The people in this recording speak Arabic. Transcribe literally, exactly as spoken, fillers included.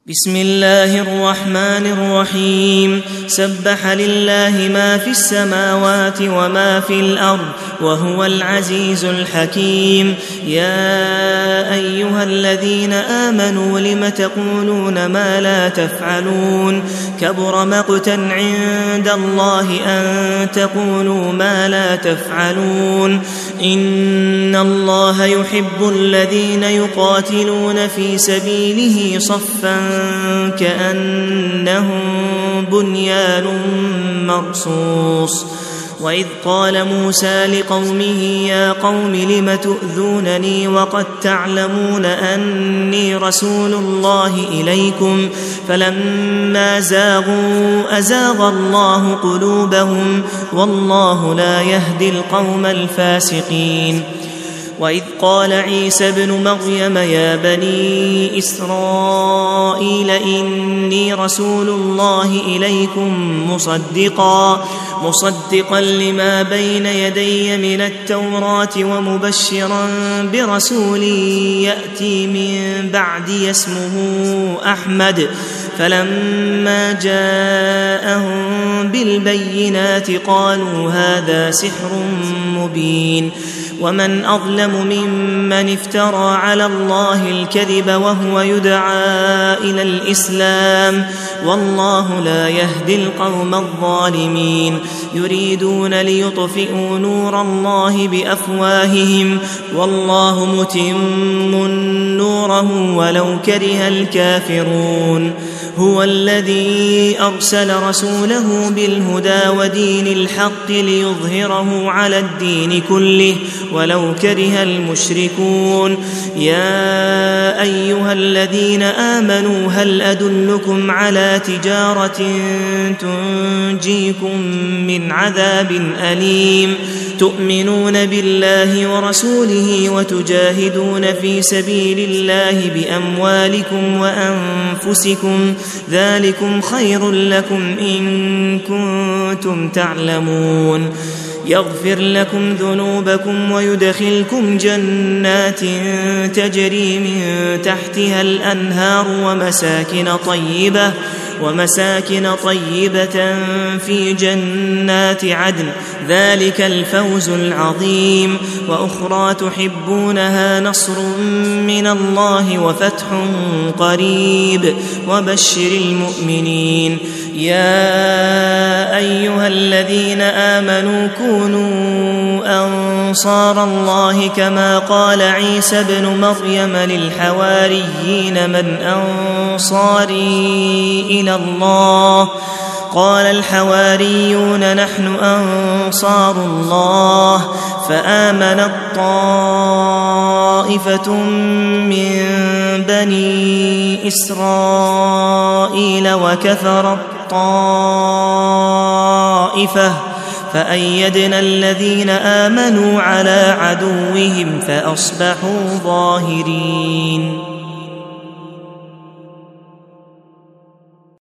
بسم الله الرحمن الرحيم سبح لله ما في السماوات وما في الأرض وهو العزيز الحكيم يا أيها الذين آمنوا لم تقولون ما لا تفعلون كبر مقتا عند الله أن تقولوا ما لا تفعلون إن الله يحب الذين يقاتلون في سبيله صفا كأنهم بنيان مرصوص وإذ قال موسى لقومه يا قوم لم تؤذونني وقد تعلمون أني رسول الله إليكم فلما زاغوا أزاغ الله قلوبهم والله لا يهدي القوم الفاسقين وإذ قال عيسى ابن مريم يا بني إسرائيل إني رسول الله إليكم مصدقا مصدقا لما بين يدي من التوراة ومبشرا برسول يأتي من بعدي اسمه أحمد فلما جاءهم بالبينات قالوا هذا سحر مبين ومن أظلم ممن افترى على الله الكذب وهو يدعى إلى الإسلام والله لا يهدي القوم الظالمين يريدون ليطفئوا نور الله بأفواههم والله متم نوره ولو كره الكافرون هو الذي أرسل رسوله بالهدى ودين الحق ليظهره على الدين كله ولو كره المشركون يا أيها الذين آمنوا هل أدلكم على تجارة تنجيكم من عذاب أليم تؤمنون بالله ورسوله وتجاهدون في سبيل الله بأموالكم وأنفسكم ذلكم خير لكم إن كنتم تعلمون يغفر لكم ذنوبكم ويدخلكم جنات تجري من تحتها الأنهار ومساكن طيبة ومساكن طيبة في جنات عدن ذلك الفوز العظيم وأخرى تحبونها نصر من الله وفتح قريب وبشر المؤمنين يا أيها الذين آمنوا كونوا أنصار الله كما قال عيسى ابن مريم للحواريين من أنصاري إلى الله قال الحواريون نحن أنصار الله فآمنت طائفة من بني إسرائيل وكفرت طائفة فأيدنا الذين آمنوا على عدوهم فأصبحوا ظاهرين.